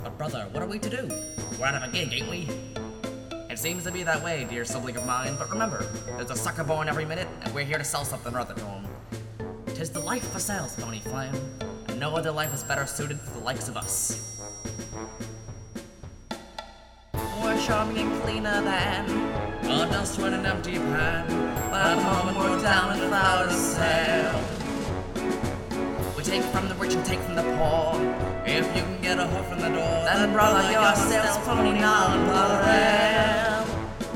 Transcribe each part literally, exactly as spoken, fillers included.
But brother, what are we to do? We're out of a gig, ain't we? It seems to be that way, dear sibling of mine, but remember, there's a sucker born every minute, and we're here to sell something or other to him. 'Tis the life for sales, Pony Flam, and no other life is better suited for the likes of us. We're charming and cleaner than a dust when an empty pan, but at the moment we're down without a sale. We take from the rich and take from the poor. If you can get a hoof in the door, then brother, you're a sales pony non-pareil.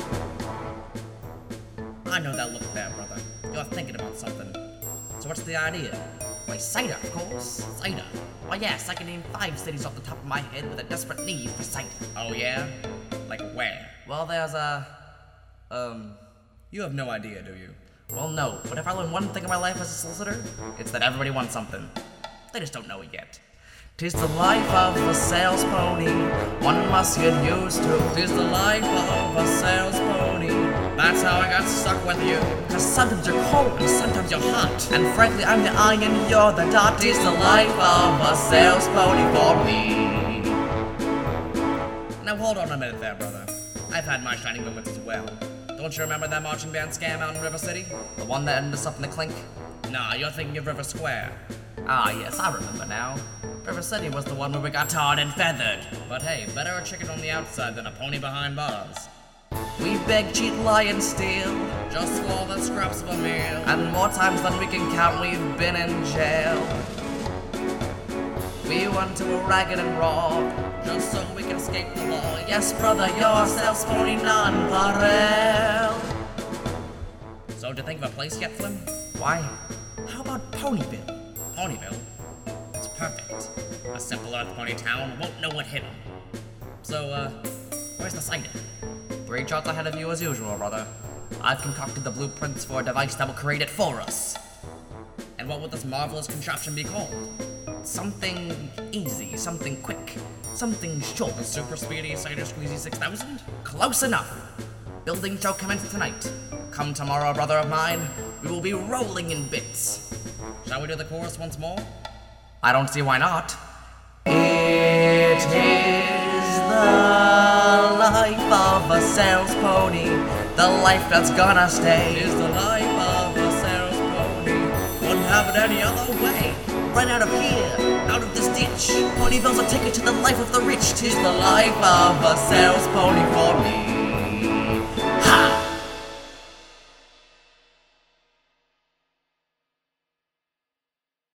I know that look there, brother. You're thinking about something. So what's the idea? Why, cider, of course. Cider. Why, yes, I can name five cities off the top of my head with a desperate need for cider. Oh, yeah? Like where? Well, there's a... Um... You have no idea, do you? Well, no, but if I learn one thing in my life as a solicitor, it's that everybody wants something. They just don't know it yet. 'Tis the life of a sales pony, one must get used to. 'Tis the life of a sales pony, that's how I got stuck with you. 'Cause sometimes you're cold and sometimes you're hot, and frankly I'm the eye and you're the dot. 'Tis the life of a sales pony for me. Now hold on a minute there, brother. I've had my shining moments as well. Don't you remember that marching band scam out in River City? The one that ended us up in the clink? Nah, you're thinking of River Square. Ah, yes, I remember now. River City was the one where we got tarred and feathered. But hey, better a chicken on the outside than a pony behind bars. We beg, cheat, lie, and steal, just for the scraps of a meal. And more times than we can count, we've been in jail. We went to a ragged and rob, just so we can escape the law. Yes, brother, you're a sales pony non-pareil. So, did you think of a place yet, Flim? Why? How about Ponyville? Ponyville? It's perfect. A simple Earth Pony town won't know what hit him. So, uh, where's the cider? Three shots ahead of you as usual, brother. I've concocted the blueprints for a device that will create it for us. And what would this marvelous contraption be called? Something easy, something quick, something short. The Super Speedy Cider Squeezy six thousand? Close enough! Building shall commence tonight. Come tomorrow, brother of mine, we will be rolling in bits. Shall we do the chorus once more? I don't see why not. It is the life of a sales pony, the life that's gonna stay. It is the life of a sales pony, wouldn't have it any other way. Right out of here, out of this ditch, Ponyville's a ticket to the life of the rich. 'Tis the life of a sales pony for me.